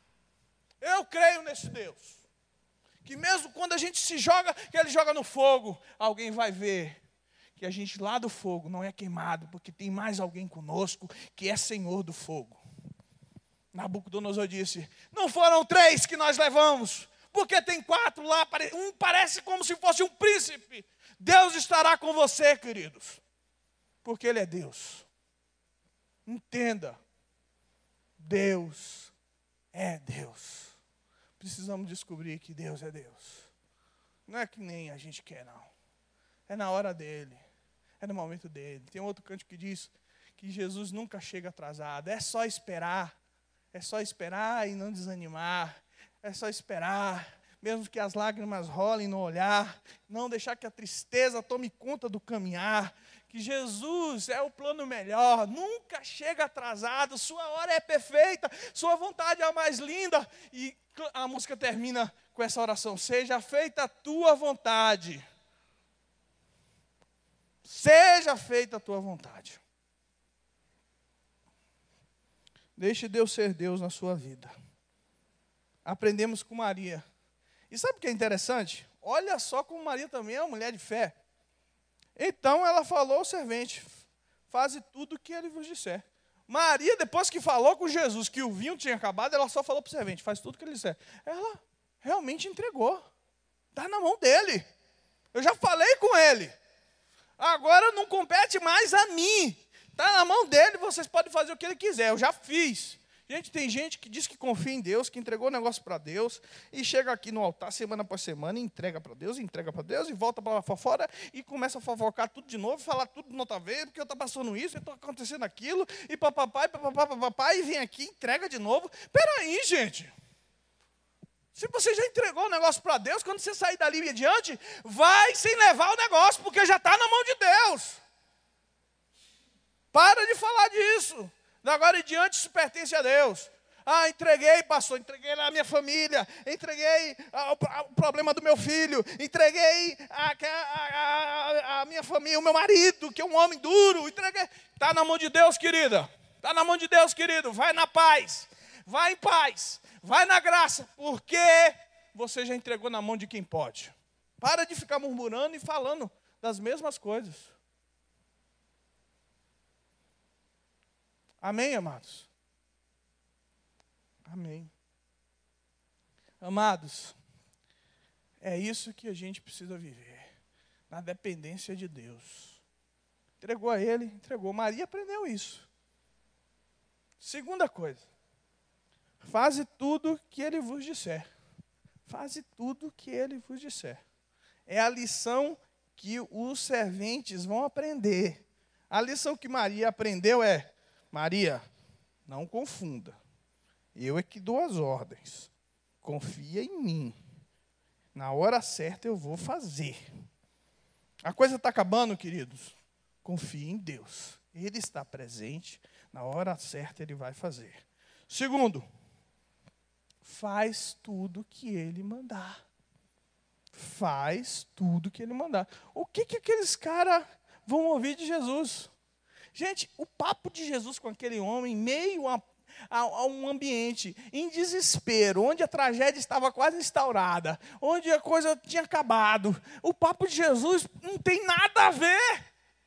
Eu creio nesse Deus. Que mesmo quando a gente se joga, que Ele joga no fogo, alguém vai ver que a gente lá do fogo não é queimado, porque tem mais alguém conosco que é Senhor do fogo. Nabucodonosor disse, não foram 3 que nós levamos, porque tem 4 lá, um parece como se fosse um príncipe. Deus estará com você, queridos, porque Ele é Deus. Entenda, Deus é Deus. Precisamos descobrir que Deus é Deus. Não é que nem a gente quer, não. É na hora dEle. É no momento dEle. Tem outro canto que diz que Jesus nunca chega atrasado. É só esperar. É só esperar e não desanimar. É só esperar. Mesmo que as lágrimas rolem no olhar. Não deixar que a tristeza tome conta do caminhar. Que Jesus é o plano melhor. Nunca chega atrasado. Sua hora é perfeita. Sua vontade é a mais linda. E a música termina com essa oração. Seja feita a tua vontade. Seja feita a tua vontade. Deixe Deus ser Deus na sua vida. Aprendemos com Maria. E sabe o que é interessante? Olha só como Maria também é uma mulher de fé. Então ela falou ao servente, faze tudo o que ele vos disser. Maria, depois que falou com Jesus que o vinho tinha acabado, ela só falou para o servente, faz tudo o que ele disser. Ela realmente entregou. Está na mão dele. Eu já falei com ele. Agora não compete mais a mim. Está na mão dele, vocês podem fazer o que ele quiser. Eu já fiz. Gente, tem gente que diz que confia em Deus, que entregou o negócio para Deus, e chega aqui no altar semana após semana, e entrega para Deus, e volta para lá fora, e começa a fofocar tudo de novo, falar tudo de outra vez, porque eu estou passando isso, está acontecendo aquilo, e papai, e vem aqui, entrega de novo. Peraí, gente. Se você já entregou o negócio para Deus, quando você sair dali adiante, vai sem levar o negócio, porque já está na mão de Deus. Para de falar disso. Da agora em diante isso pertence a Deus. Ah, entreguei, pastor, entreguei a minha família, entreguei o problema do meu filho, entreguei a minha família, o meu marido, que é um homem duro, entreguei. Está na mão de Deus, querida. Está na mão de Deus, querido. Vai na paz, vai em paz, vai na graça, porque você já entregou na mão de quem pode. Para de ficar murmurando e falando das mesmas coisas. Amém, amados? Amém. Amados, é isso que a gente precisa viver, na dependência de Deus. Entregou a Ele, entregou. Maria aprendeu isso. Segunda coisa, faze tudo que Ele vos disser. Faze tudo que Ele vos disser. É a lição que os serventes vão aprender. A lição que Maria aprendeu é: Maria, não confunda. Eu é que dou as ordens. Confia em mim. Na hora certa eu vou fazer. A coisa está acabando, queridos. Confie em Deus. Ele está presente. Na hora certa ele vai fazer. Segundo, faz tudo que ele mandar. Faz tudo que ele mandar. O que aqueles caras vão ouvir de Jesus? Gente, o papo de Jesus com aquele homem, meio a um ambiente em desespero, onde a tragédia estava quase instaurada, onde a coisa tinha acabado. O papo de Jesus não tem nada a ver.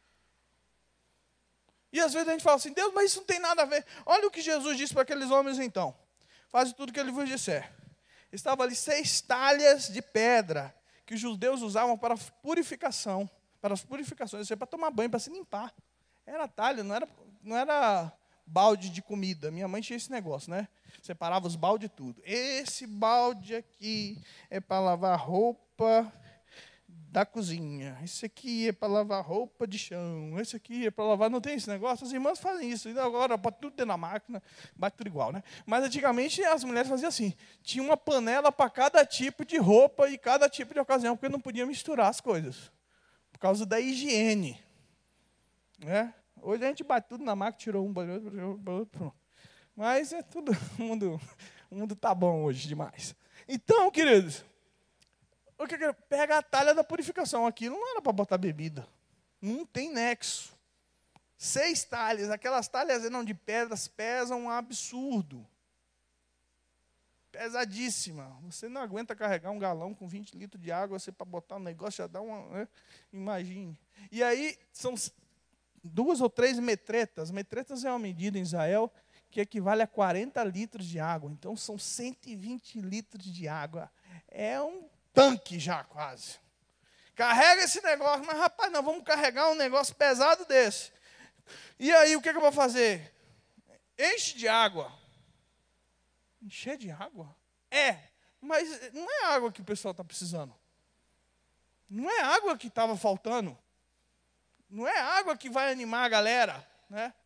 E às vezes a gente fala assim: Deus, mas isso não tem nada a ver. Olha o que Jesus disse para aqueles homens então. Faz tudo o que ele vos disser. Estava ali 6 talhas de pedra, que os judeus usavam para purificação, para as purificações, para tomar banho, para se limpar. Era talha, não era balde de comida. Minha mãe tinha esse negócio, né? Separava os baldes e tudo. Esse balde aqui é para lavar roupa da cozinha. Esse aqui é para lavar roupa de chão. Esse aqui é para lavar... Não tem esse negócio? As irmãs fazem isso. E agora bota tudo dentro da máquina, bate tudo igual, né? Mas antigamente as mulheres faziam assim. Tinha uma panela para cada tipo de roupa e cada tipo de ocasião, porque não podia misturar as coisas. Por causa da higiene. Né? Hoje a gente bate tudo na máquina, tirou um banho, mas é tudo, o mundo está bom hoje demais. Então, queridos, pega a talha da purificação. Aquilo não era para botar bebida. Não tem nexo. 6 talhas, aquelas talhas eram de pedras, pesam um absurdo. Pesadíssima. Você não aguenta carregar um galão com 20 litros de água, você para botar um negócio já dá uma... Né? Imagine. E aí, são 2 ou 3 metretas. Metretas é uma medida em Israel que equivale a 40 litros de água. Então, são 120 litros de água. É um tanque já, quase. Carrega esse negócio. Mas, rapaz, nós vamos carregar um negócio pesado desse. E aí, o que eu vou fazer? Enche de água. Encher de água? Mas não é água que o pessoal está precisando. Não é água que estava faltando. Não é água que vai animar a galera, né?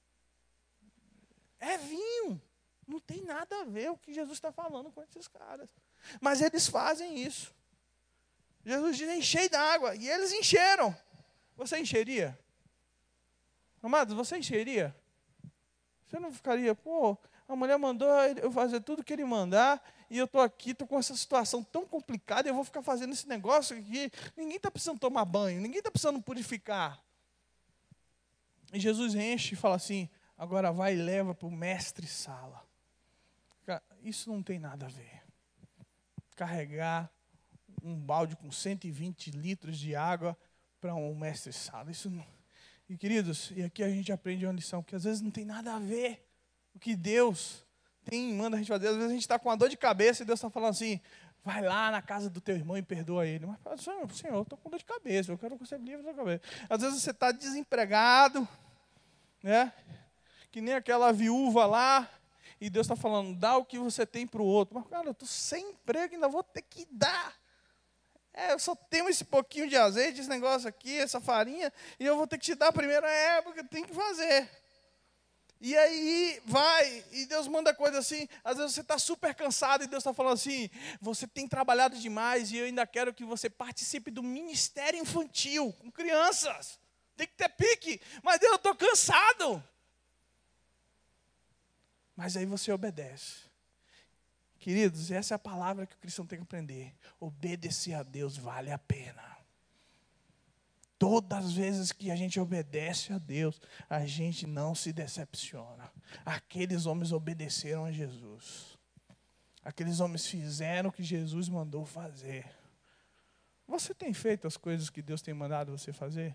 É vinho. Não tem nada a ver o que Jesus está falando com esses caras. Mas eles fazem isso. Jesus diz: enchei d'água. E eles encheram. Você encheria? Amados, você encheria? Você não ficaria, pô, a mulher mandou eu fazer tudo que ele mandar, e eu estou aqui, estou com essa situação tão complicada, e eu vou ficar fazendo esse negócio aqui. Ninguém está precisando tomar banho, ninguém está precisando purificar. E Jesus enche e fala assim: agora vai e leva para o mestre-sala. Isso não tem nada a ver. Carregar um balde com 120 litros de água para um mestre-sala. Isso não... E queridos, e aqui a gente aprende uma lição, que às vezes não tem nada a ver o que Deus manda a gente fazer. Às vezes a gente está com uma dor de cabeça e Deus está falando assim: vai lá na casa do teu irmão e perdoa ele. Mas, Senhor, eu estou com dor de cabeça, eu quero que você me livre da cabeça. Às vezes você está desempregado, né? Que nem aquela viúva lá, e Deus está falando: dá o que você tem para o outro. Mas, cara, eu estou sem emprego, ainda vou ter que dar. Eu só tenho esse pouquinho de azeite, esse negócio aqui, essa farinha, e eu vou ter que te dar primeiro. Porque tem que fazer. E aí vai, e Deus manda coisa assim. Às vezes você está super cansado e Deus está falando assim: você tem trabalhado demais e eu ainda quero que você participe do ministério infantil com crianças. Tem que ter pique. Mas Deus, eu estou cansado. Mas aí você obedece. Queridos, essa é a palavra que o cristão tem que aprender. Obedecer a Deus vale a pena. Todas as vezes que a gente obedece a Deus, a gente não se decepciona. Aqueles homens obedeceram a Jesus. Aqueles homens fizeram o que Jesus mandou fazer. Você tem feito as coisas que Deus tem mandado você fazer?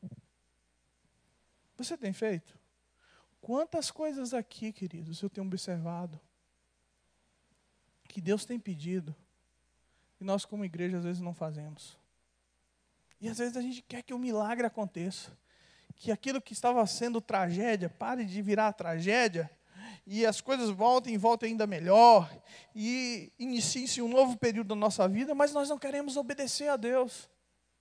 Você tem feito? Quantas coisas aqui, queridos, eu tenho observado que Deus tem pedido e nós como igreja às vezes não fazemos. E às vezes a gente quer que o milagre aconteça, que aquilo que estava sendo tragédia pare de virar tragédia e as coisas voltem ainda melhor e iniciem-se um novo período da nossa vida, mas nós não queremos obedecer a Deus.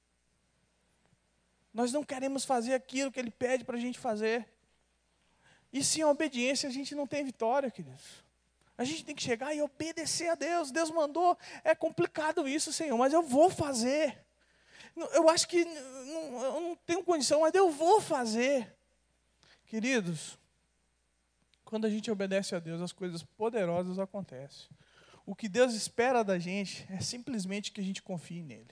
Nós não queremos fazer aquilo que Ele pede para a gente fazer. E sem obediência a gente não tem vitória, queridos. A gente tem que chegar e obedecer a Deus. Deus mandou, é complicado isso, Senhor, mas eu vou fazer. Eu acho que eu não tenho condição, mas eu vou fazer. Queridos, quando a gente obedece a Deus, as coisas poderosas acontecem. O que Deus espera da gente é simplesmente que a gente confie nele.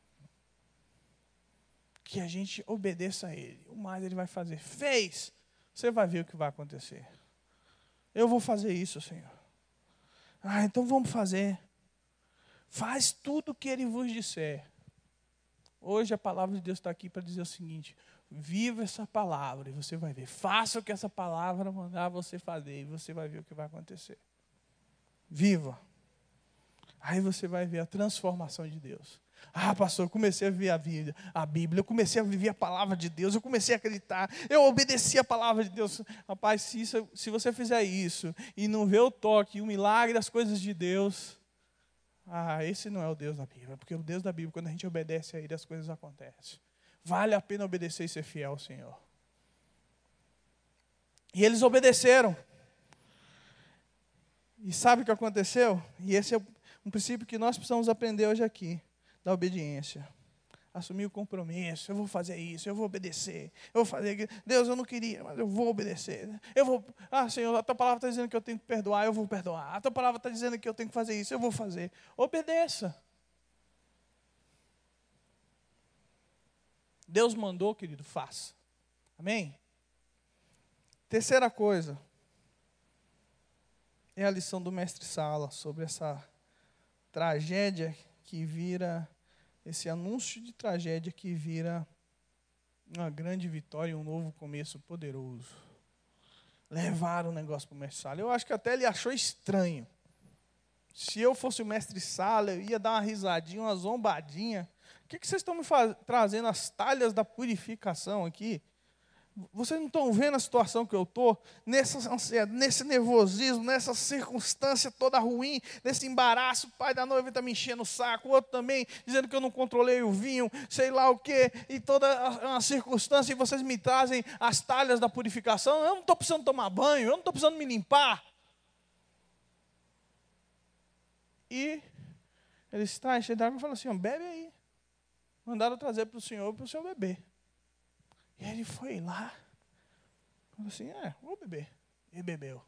Que a gente obedeça a Ele. O mais Ele vai fazer. Fez, você vai ver o que vai acontecer. Eu vou fazer isso, Senhor. Então vamos fazer. Faz tudo o que Ele vos disser. Hoje a palavra de Deus está aqui para dizer o seguinte: viva essa palavra e você vai ver. Faça o que essa palavra mandar você fazer e você vai ver o que vai acontecer. Viva. Aí você vai ver a transformação de Deus. Pastor, eu comecei a viver a Bíblia, eu comecei a viver a palavra de Deus, eu comecei a acreditar, eu obedeci a palavra de Deus. Rapaz, se você fizer isso e não ver o toque, o milagre das coisas de Deus, esse não é o Deus da Bíblia, porque o Deus da Bíblia, quando a gente obedece a Ele, as coisas acontecem. Vale a pena obedecer e ser fiel ao Senhor. E eles obedeceram. E sabe o que aconteceu? E esse é um princípio que nós precisamos aprender hoje aqui, da obediência. Assumir o compromisso, eu vou fazer isso, eu vou obedecer, eu vou fazer aquilo. Deus, eu não queria, mas eu vou obedecer. Senhor, a tua palavra está dizendo que eu tenho que perdoar, eu vou perdoar. A tua palavra está dizendo que eu tenho que fazer isso, eu vou fazer. Obedeça. Deus mandou, querido, faça. Amém? Terceira coisa, é a lição do mestre Sala sobre essa tragédia que vira, esse anúncio de tragédia que vira uma grande vitória e um novo começo poderoso. Levaram o negócio para o mestre Sala. Eu acho que até ele achou estranho. Se eu fosse o mestre Sala, eu ia dar uma risadinha, uma zombadinha. O que vocês estão me trazendo as talhas da purificação aqui? Vocês não estão vendo a situação que eu estou? Nessa ansiedade, nesse nervosismo, nessa circunstância toda ruim, nesse embaraço, o pai da noiva está me enchendo o saco, o outro também, dizendo que eu não controlei o vinho, sei lá o quê, e toda a circunstância, e vocês me trazem as talhas da purificação. Eu não estou precisando tomar banho, eu não estou precisando me limpar. E eles chegaram e falaram assim: bebe aí. Mandaram trazer para o senhor beber. E ele foi lá, falou assim: vou beber. E bebeu.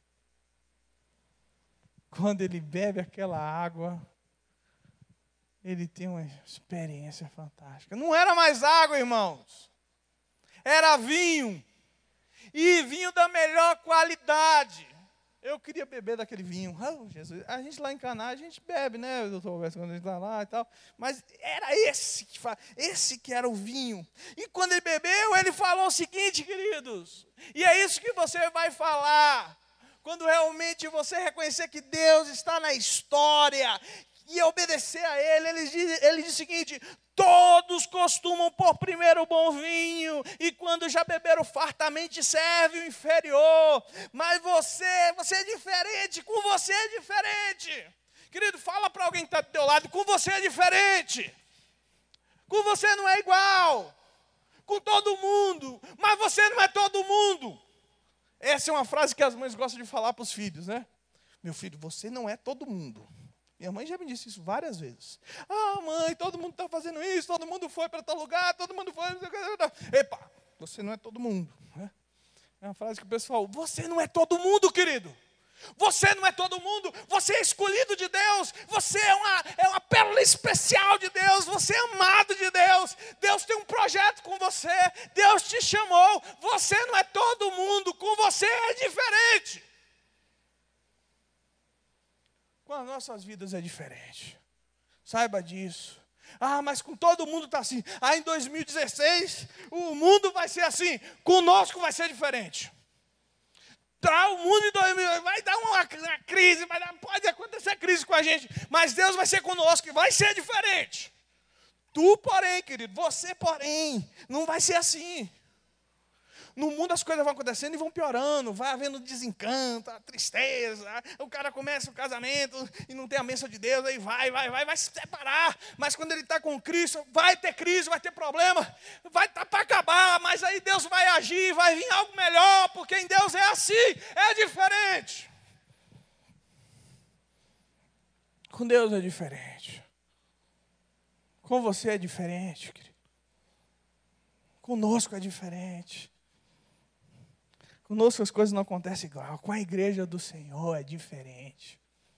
Quando ele bebe aquela água, ele tem uma experiência fantástica. Não era mais água, irmãos. Era vinho. E vinho da melhor qualidade. Eu queria beber daquele vinho. Jesus. A gente lá em Caná, a gente bebe, né, doutor Roberto, quando a gente está lá e tal. Mas era esse que era o vinho. E quando ele bebeu, ele falou o seguinte, queridos. E é isso que você vai falar. Quando realmente você reconhecer que Deus está na história e obedecer a Ele, ele diz o seguinte: todos costumam pôr primeiro o bom vinho, e quando já beberam fartamente, serve o inferior. Mas você é diferente, com você é diferente. Querido, fala para alguém que está do teu lado: com você é diferente. Com você não é igual. Com todo mundo, mas você não é todo mundo. Essa é uma frase que as mães gostam de falar para os filhos, né? Meu filho, você não é todo mundo. Minha mãe já me disse isso várias vezes. Mãe, todo mundo está fazendo isso, todo mundo foi para tal lugar, todo mundo foi... Epa, você não é todo mundo. Né? É uma frase que o pessoal: você não é todo mundo, querido. Você não é todo mundo, você é escolhido de Deus, você é uma pérola especial de Deus, você é amado de Deus, Deus tem um projeto com você, Deus te chamou, você não é todo mundo, com você é diferente. Com as nossas vidas é diferente, saiba disso. Mas com todo mundo está assim, em 2016 o mundo vai ser assim, conosco vai ser diferente. O mundo em 2000 vai dar uma crise, pode acontecer crise com a gente, mas Deus vai ser conosco e vai ser diferente. Tu, porém, querido, você, porém, não vai ser assim. No mundo as coisas vão acontecendo e vão piorando, vai havendo desencanto, tristeza, o cara começa o casamento e não tem a bênção de Deus, aí vai se separar, mas quando ele está com Cristo, vai ter crise, vai ter problema, vai estar para acabar, mas aí Deus vai agir, vai vir algo melhor, porque em Deus é assim, é diferente. Com Deus é diferente, com você é diferente, querido. Conosco é diferente. Conosco as coisas não acontecem igual. Com a igreja do Senhor é diferente.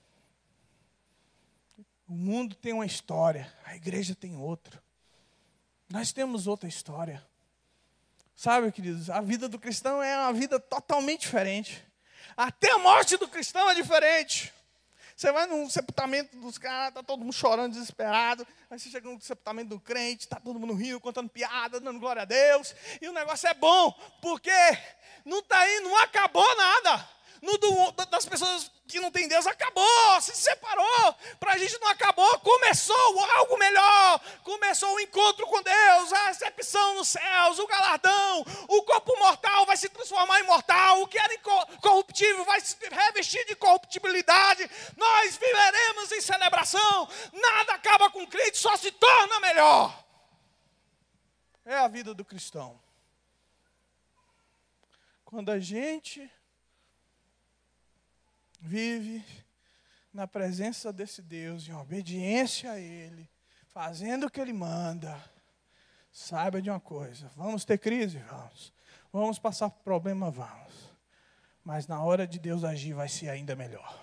O mundo tem uma história, a igreja tem outra. Nós temos outra história. Sabe, queridos, a vida do cristão é uma vida totalmente diferente. Até a morte do cristão é diferente. Você vai num sepultamento dos caras, está todo mundo chorando, desesperado. Aí você chega no sepultamento do crente, está todo mundo rindo, contando piada, dando glória a Deus. E o negócio é bom, porque não acabou nada. Das pessoas que não tem Deus, acabou, se separou. Para a gente não acabou, começou algo melhor. Começou o encontro com Deus, a recepção nos céus, o galardão. O corpo mortal vai se transformar em mortal. O que era incorruptível vai se revestir de corruptibilidade. Nós viveremos em celebração. Nada acaba com Cristo, só se torna melhor. É a vida do cristão. Quando a gente vive na presença desse Deus, em obediência a Ele, fazendo o que Ele manda, saiba de uma coisa, vamos ter crise? Vamos passar por problema? Vamos. Mas na hora de Deus agir vai ser ainda melhor.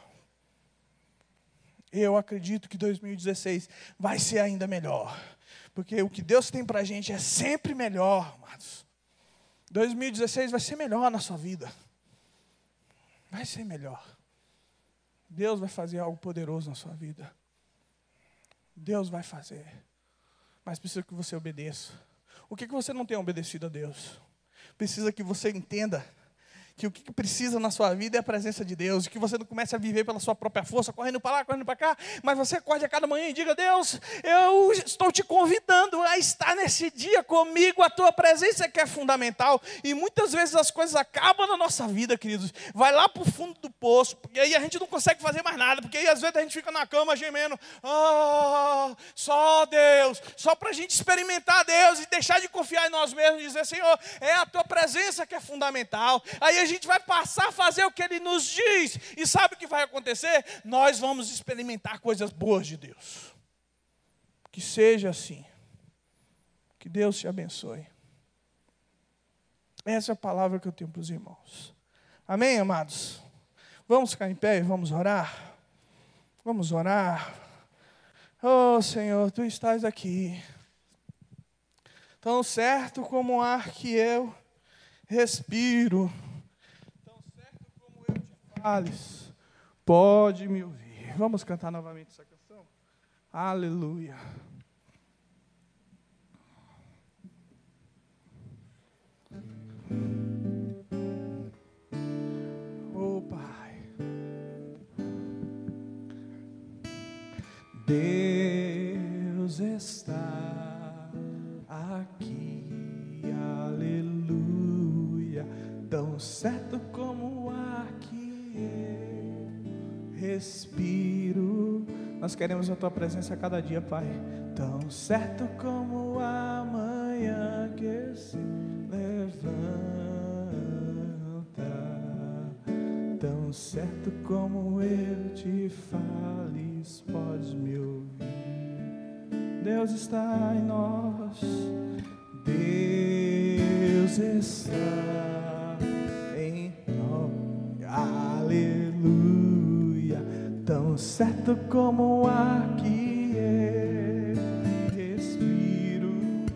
Eu acredito que 2016 vai ser ainda melhor, porque o que Deus tem para a gente é sempre melhor, amados. 2016 vai ser melhor na sua vida. Vai ser melhor. Deus vai fazer algo poderoso na sua vida. Deus vai fazer. Mas precisa que você obedeça. O que você não tem obedecido a Deus? Precisa que você entenda que o que precisa na sua vida é a presença de Deus, e que você não comece a viver pela sua própria força, correndo para lá, correndo para cá, mas você acorde a cada manhã e diga: Deus, eu estou te convidando a estar nesse dia comigo, a tua presença é que é fundamental. E muitas vezes as coisas acabam na nossa vida, queridos, vai lá para o fundo do poço, porque aí a gente não consegue fazer mais nada, porque aí às vezes a gente fica na cama gemendo, só Deus, só para a gente experimentar Deus e deixar de confiar em nós mesmos e dizer: Senhor, é a tua presença que é fundamental. Aí a gente vai passar a fazer o que Ele nos diz. E sabe o que vai acontecer? Nós vamos experimentar coisas boas de Deus. Que seja assim. Que Deus te abençoe. Essa é a palavra que eu tenho para os irmãos. Amém, amados? Vamos ficar em pé e vamos orar? Vamos orar. Oh, Senhor, Tu estás aqui. Tão certo como o ar que eu respiro. Fales, pode me ouvir. Vamos cantar novamente essa canção? Aleluia. Oh, Pai. Deus está aqui. Aleluia. Tão certo como o ar que respiro. Nós queremos a Tua presença a cada dia, Pai. Tão certo como a manhã que se levanta, tão certo como eu te fales, podes me ouvir. Deus está em nós. Deus está em nós. Aleluia. certo como o ar que eu respiro,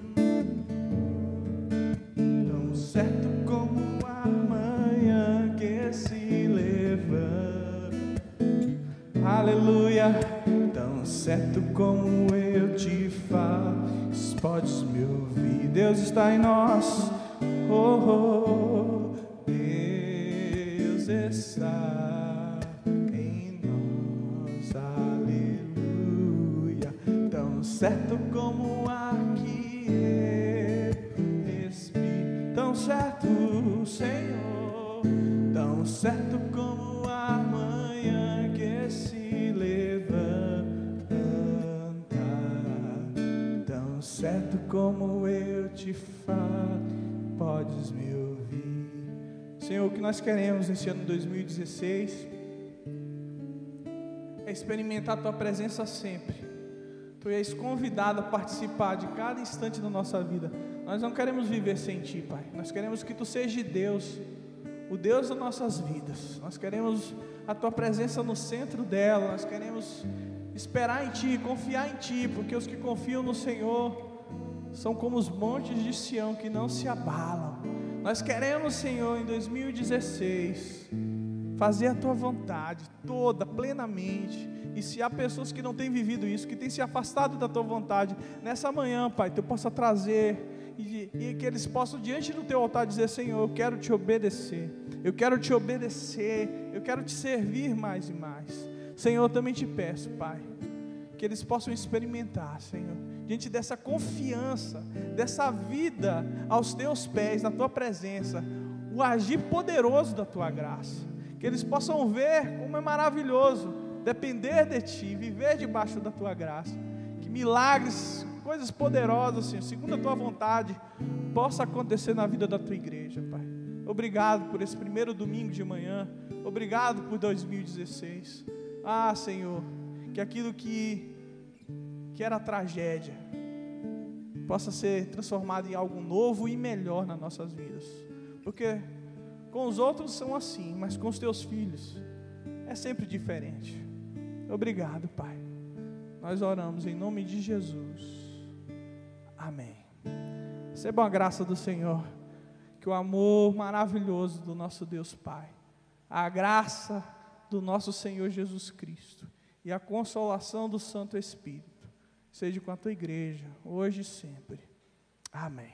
tão certo como a manhã que se levanta. Aleluia, tão certo como eu te faço, podes me ouvir. Deus está em nós, oh, oh, Deus está em nós, aleluia. Tão certo como o ar que eu respiro, tão certo, Senhor, tão certo como a manhã que se levanta, tão certo como eu te falo, podes me ouvir. Senhor, o que nós queremos nesse ano 2016 é experimentar a Tua presença sempre. Tu és convidado a participar de cada instante da nossa vida. Nós não queremos viver sem Ti, Pai. Nós queremos que Tu sejas Deus, o Deus das nossas vidas. Nós queremos a Tua presença no centro dela. Nós queremos esperar em Ti, confiar em Ti, porque os que confiam no Senhor são como os montes de Sião que não se abalam. Nós queremos, Senhor, em 2016 fazer a Tua vontade toda, plenamente. E se há pessoas que não têm vivido isso, que têm se afastado da Tua vontade, nessa manhã, Pai, Tu possa trazer e que eles possam diante do Teu altar dizer: Senhor, eu quero Te obedecer, eu quero Te obedecer, eu quero Te servir mais e mais. Senhor, eu também Te peço, Pai, que eles possam experimentar, Senhor, diante dessa confiança, dessa vida aos Teus pés, na Tua presença, o agir poderoso da Tua graça, que eles possam ver como é maravilhoso depender de Ti, viver debaixo da Tua graça, que milagres, coisas poderosas, Senhor, segundo a Tua vontade, possa acontecer na vida da Tua igreja, Pai. Obrigado por esse primeiro domingo de manhã, obrigado por 2016, Senhor, que aquilo que era tragédia possa ser transformado em algo novo e melhor nas nossas vidas, porque com os outros são assim, mas com os Teus filhos é sempre diferente. Obrigado, Pai. Nós oramos em nome de Jesus. Amém. Recebam a graça do Senhor, que o amor maravilhoso do nosso Deus Pai, a graça do nosso Senhor Jesus Cristo e a consolação do Santo Espírito seja com a Tua igreja, hoje e sempre. Amém.